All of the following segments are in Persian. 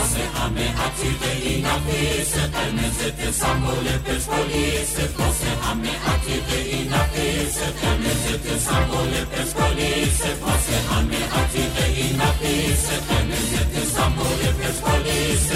واسه همه عتیقه نفیس، قرمز سمبل پرسپولیس، واسه همه عتیقه نفیس، قرمز سمبل پرسپولیس، واسه همه عتیقه نفیس، قرمز سمبل پرسپولیس.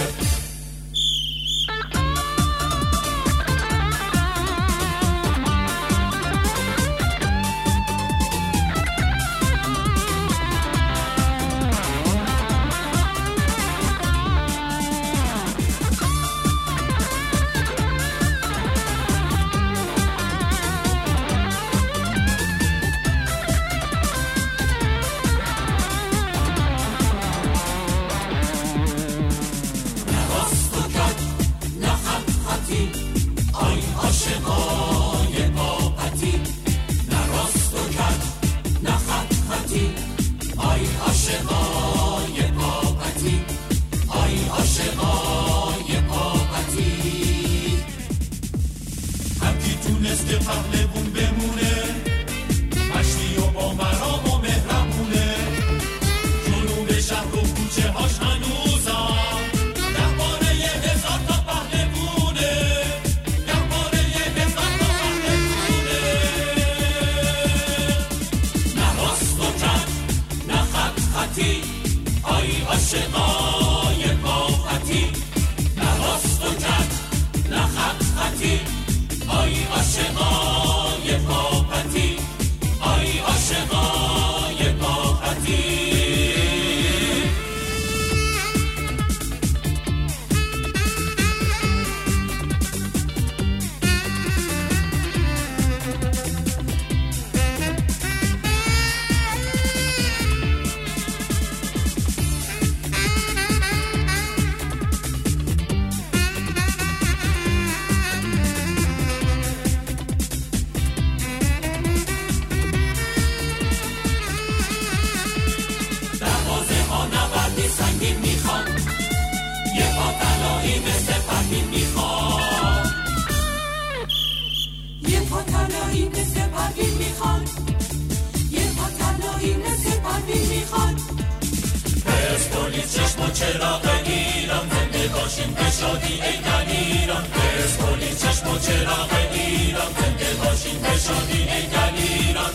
چراغ ایران زنده باشیم به شادی ای دلیران، پرسپولیس چشم و چراغ ایران زنده باشیم به شادی ای دلیران.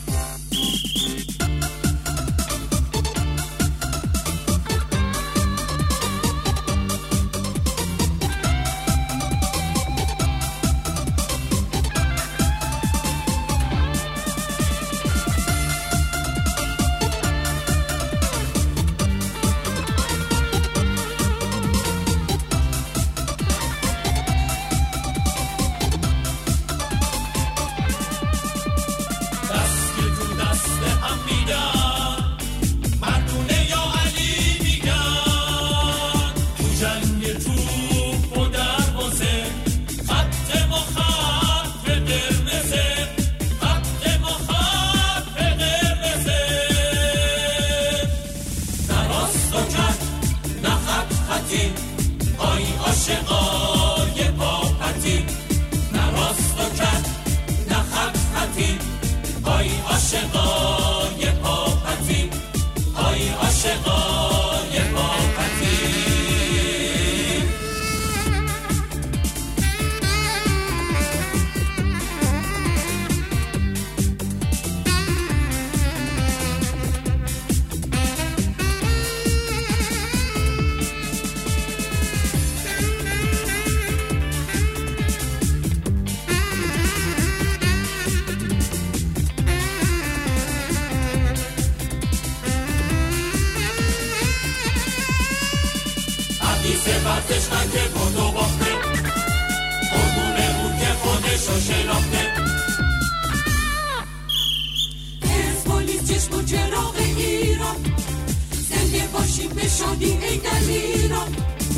پرسپولیس چشم و چراغ ایران زنده باشیم به شادی ای دلیران،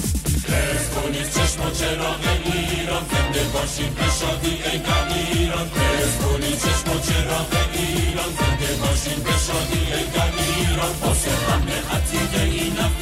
پرسپولیس چشم و چراغ ایران زنده باشیم به شادی ای دلیران، پرسپولیس چشم و چراغ ایران زنده باشیم به شادی ای دلیران. واسه همه عتیقه